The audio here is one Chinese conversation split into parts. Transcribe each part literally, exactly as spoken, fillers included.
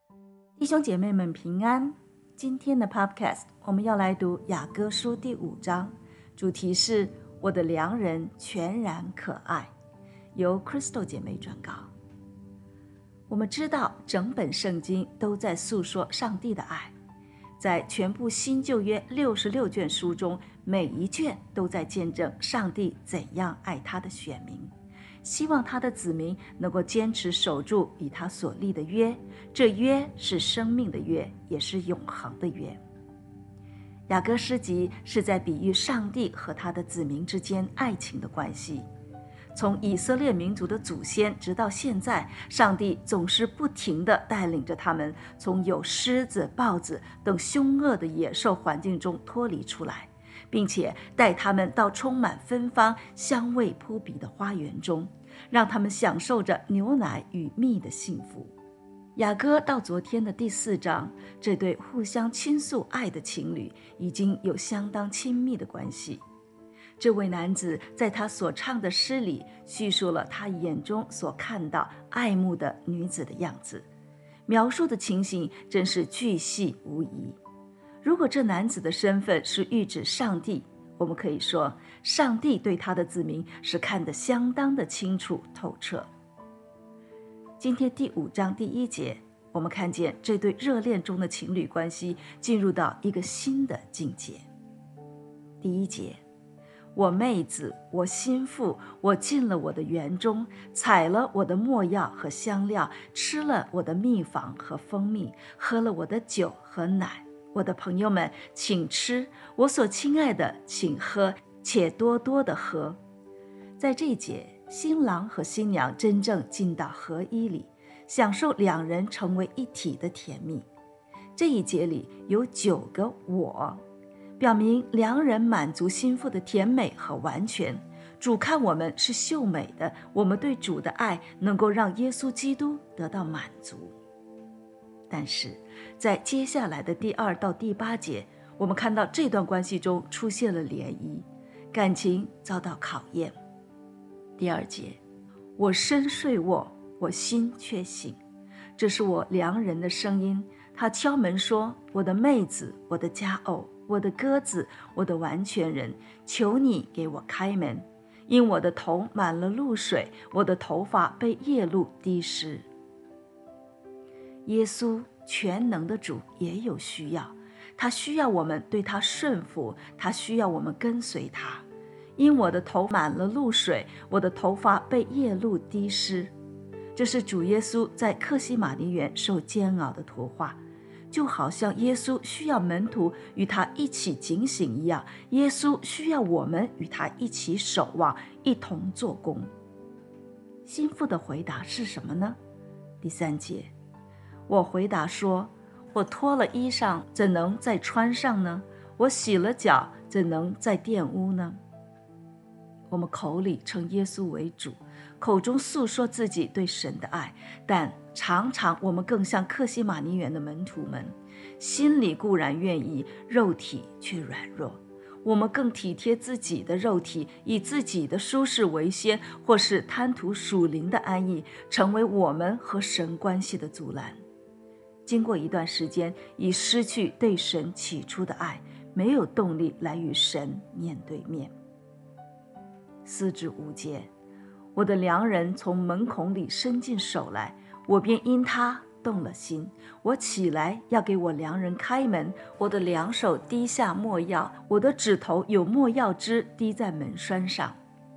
弟兄姐妹们平安，今天的 Podcast 我们要来读雅歌书第五章，主题是我的良人全然可爱，由 Crystal 姐妹转告。我们知道整本圣经都在诉说上帝的爱，在全部新旧约六十六卷书中，每一卷都在见证上帝怎样爱他的选民，希望他的子民能够坚持守住与他所立的约，这约是生命的约，也是永恒的约。雅歌诗集是在比喻上帝和他的子民之间爱情的关系。从以色列民族的祖先直到现在，上帝总是不停地带领着他们从有狮子、豹子等凶恶的野兽环境中脱离出来，并且带他们到充满芬芳、香味扑鼻的花园中，让他们享受着牛奶与蜜的幸福。雅歌到昨天的第四章，这对互相倾诉爱的情侣已经有相当亲密的关系。这位男子在他所唱的诗里叙述了他眼中所看到爱慕的女子的样子，描述的情形真是巨细无遗。如果这男子的身份是预指上帝，我们可以说上帝对他的子民是看得相当的清楚透彻。今天第五章第一节，我们看见这对热恋中的情侣关系进入到一个新的境界。第一节，我妹子，我心腹，我进了我的园中，采了我的没药和香料，吃了我的蜜房和蜂蜜，喝了我的酒和奶。我的朋友们，请吃，我所亲爱的，请喝，且多多的喝。在这一节，新郎和新娘真正进到合一里，享受两人成为一体的甜蜜。这一节里有九个我，表明良人满足心腹的甜美和完全。主看我们是秀美的，我们对主的爱能够让耶稣基督得到满足。但是在接下来的第二到第八节，我们看到这段关系中出现了涟漪，感情遭到考验。第二节，我深睡卧，我心却醒，这是我良人的声音，他敲门说，我的妹子，我的佳偶，我的鸽子，我的完全人，求你给我开门，因我的头满了露水，我的头发被夜露滴湿。耶稣全能的主也有需要，他需要我们对他顺服，他需要我们跟随他。因我的头满了露水，我的头发被夜露滴湿。这是主耶稣在客西马尼园受煎熬的图画，就好像耶稣需要门徒与他一起警醒一样，耶稣需要我们与他一起守望，一同做工。心腹的回答是什么呢？第三节，我回答说，我脱了衣裳，怎能再穿上呢？我洗了脚，怎能再玷污呢？我们口里称耶稣为主，口中诉说自己对神的爱，但常常我们更像客西马尼园的门徒们，心里固然愿意，肉体却软弱。我们更体贴自己的肉体，以自己的舒适为先，或是贪图属灵的安逸，成为我们和神关系的阻拦。经过一段时间，已失去对神起初的爱，没有动力来与神面对面。四至五节，我的良人从门孔里伸进手来，我便因他动了心。我起来要给我良人开门，我的两手滴下没药，我的指头有没药汁滴在门栓上。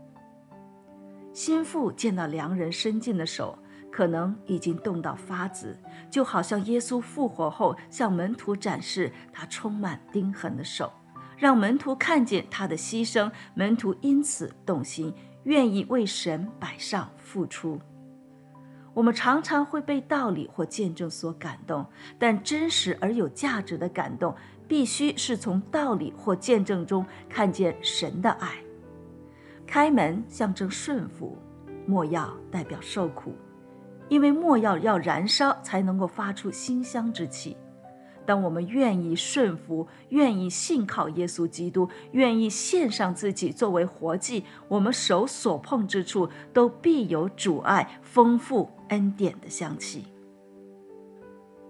心腹见到良人伸进的手，可能已经冻到发紫，就好像耶稣复活后向门徒展示他充满钉痕的手，让门徒看见他的牺牲，门徒因此动心，愿意为神摆上付出。我们常常会被道理或见证所感动，但真实而有价值的感动，必须是从道理或见证中看见神的爱。开门象征顺服，没药代表受苦，因为没药要燃烧才能够发出馨香之气。当我们愿意顺服，愿意信靠耶稣基督，愿意献上自己作为活祭，我们手所碰之处都必有主爱丰富恩典的香气。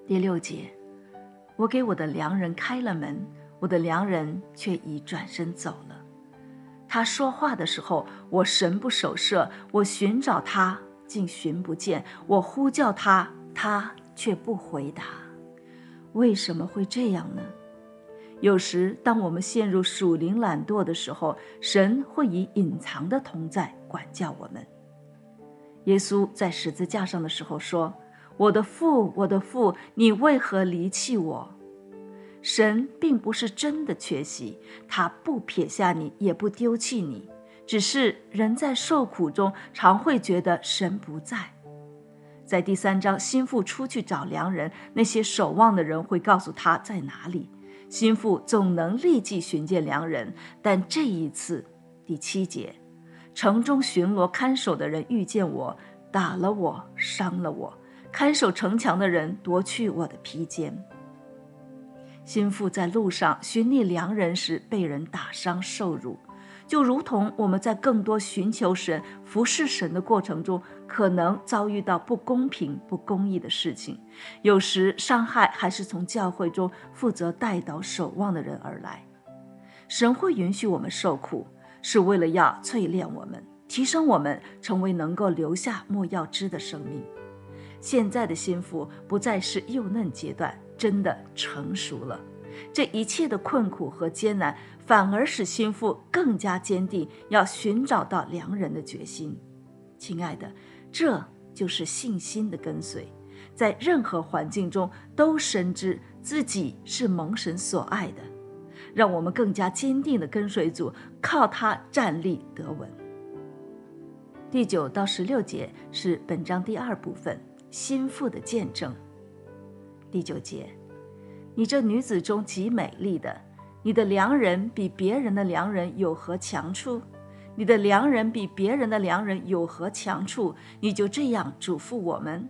第六节，我给我的良人开了门，我的良人却已转身走了。他说话的时候，我神不守舍，我寻找他，竟寻不见，我呼叫他，他却不回答。为什么会这样呢？有时当我们陷入属灵懒惰的时候，神会以隐藏的同在管教我们。耶稣在十字架上的时候说，我的父，我的父，你为何离弃我？神并不是真的缺席，他不撇下你，也不丢弃你，只是人在受苦中常会觉得神不在。在第三章，心腹出去找良人，那些守望的人会告诉他在哪里。心腹总能立即寻见良人，但这一次，第七节，城中巡逻看守的人遇见我，打了我，伤了我，看守城墙的人夺去我的披肩。心腹在路上寻觅良人时被人打伤受辱，就如同我们在更多寻求神、服侍神的过程中，可能遭遇到不公平、不公义的事情。有时伤害还是从教会中负责代祷守望的人而来。神会允许我们受苦，是为了要淬炼我们，提升我们，成为能够留下莫要之的生命。现在的心腹不再是幼嫩阶段，真的成熟了。这一切的困苦和艰难，反而使心腹更加坚定要寻找到良人的决心。亲爱的，这就是信心的跟随，在任何环境中都深知自己是蒙神所爱的，让我们更加坚定地跟随主，靠他站立得稳。第九到十六节是本章第二部分，心腹的见证。第九节，你这女子中极美丽的，你的良人比别人的良人有何强处？你的良人比别人的良人有何强处？你就这样嘱咐我们。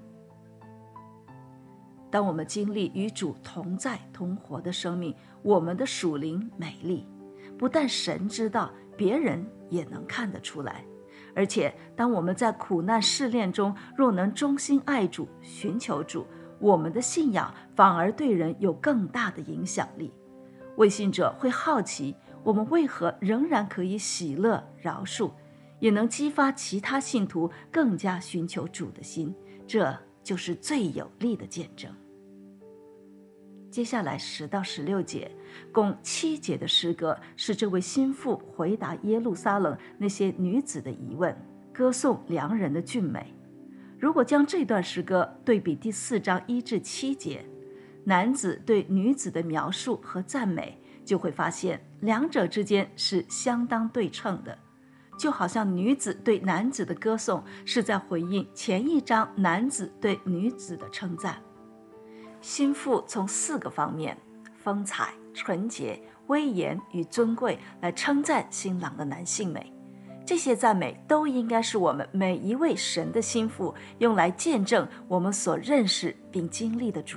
当我们经历与主同在同活的生命，我们的属灵美丽，不但神知道，别人也能看得出来。而且当我们在苦难试炼中，若能忠心爱主，寻求主，我们的信仰反而对人有更大的影响力。未信者会好奇，我们为何仍然可以喜乐饶恕，也能激发其他信徒更加寻求主的心，这就是最有力的见证。接下来十到十六节，共七节的诗歌是这位心腹回答耶路撒冷那些女子的疑问，歌颂良人的俊美。如果将这段诗歌对比第四章一至七节，男子对女子的描述和赞美，就会发现两者之间是相当对称的，就好像女子对男子的歌颂是在回应前一章男子对女子的称赞。心腹从四个方面，风采、纯洁、威严与尊贵来称赞新郎的男性美。这些赞美都应该是我们每一位神的心腹用来见证我们所认识并经历的主。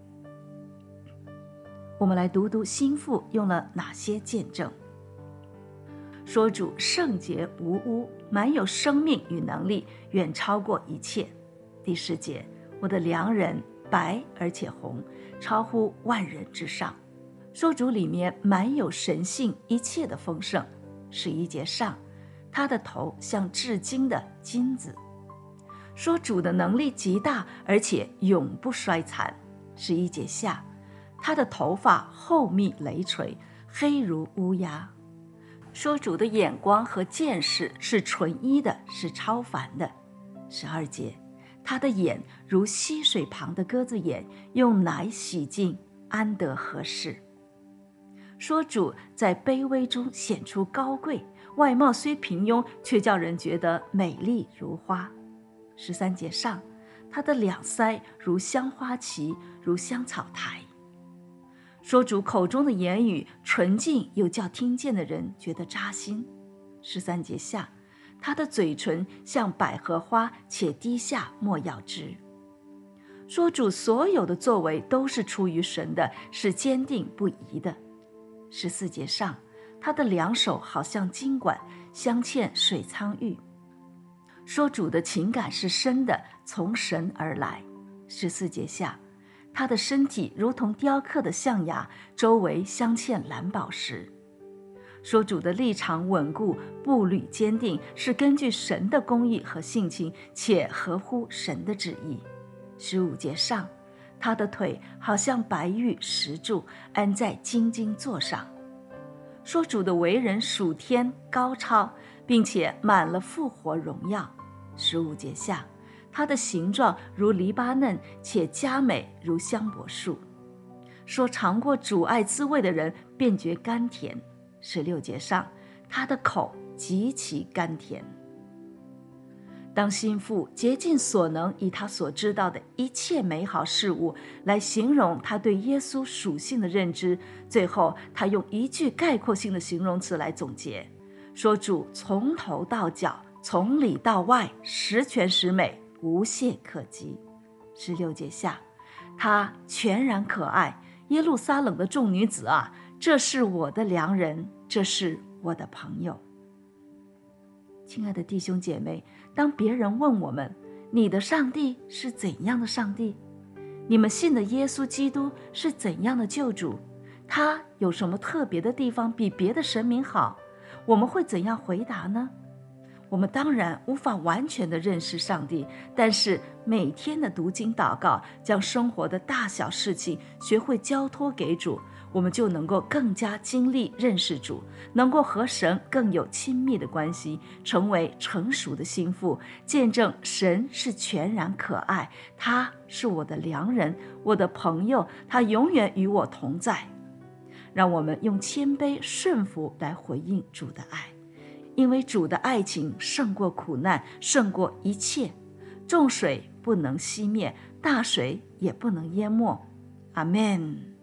我们来读读心腹用了哪些见证。说主圣洁无污，满有生命与能力，远超过一切。第十节，我的良人白而且红，超乎万人之上。说主里面满有神性一切的丰盛。十一节上，他的头像至金的金子。说主的能力极大，而且永不衰残。十一节下，他的头发厚密累垂，黑如乌鸦。说主的眼光和见识是纯一的，是超凡的。十二节，他的眼如溪水旁的鸽子眼，用奶洗净，安得合适。说主在卑微中显出高贵，外貌虽平庸，却叫人觉得美丽如花。十三节上，他的两腮如香花旗，如香草苔。说主口中的言语纯净，又叫听见的人觉得扎心。十三节下，他的嘴唇像百合花，且滴下莫药汁。说主所有的作为都是出于神的，是坚定不移的。十四节上，他的两手好像金管，镶嵌水苍玉。说主的情感是深的，从神而来。十四节下， 他的身体如同雕刻的象牙，周围镶嵌蓝宝石。说主的立场稳固，步履坚定，是根据神的公义和性情，且合乎神的旨意。十五节上，他的腿好像白玉石柱，安在金金座上。说主的为人属天高超，并且满了复活荣耀。十五节下，他的形状如黎巴嫩，且佳美如香柏树。说尝过主爱滋味的人便觉甘甜。十六节上，他的口极其甘甜。当心腹竭尽所能，以他所知道的一切美好事物来形容他对耶稣属性的认知，最后他用一句概括性的形容词来总结，说主从头到脚，从里到外，十全十美，无懈可击。十六节下，他全然可爱，耶路撒冷的众女子啊，这是我的良人，这是我的朋友。亲爱的弟兄姐妹，当别人问我们，你的上帝是怎样的上帝？你们信的耶稣基督是怎样的救主？他有什么特别的地方比别的神明好？我们会怎样回答呢？我们当然无法完全的认识上帝，但是每天的读经祷告，将生活的大小事情学会交托给主，我们就能够更加经历认识主，能够和神更有亲密的关系，成为成熟的心腹，见证神是全然可爱，他是我的良人，我的朋友，他永远与我同在。让我们用谦卑顺服来回应主的爱，因为主的爱情胜过苦难，胜过一切，众水不能熄灭，大水也不能淹没。阿们。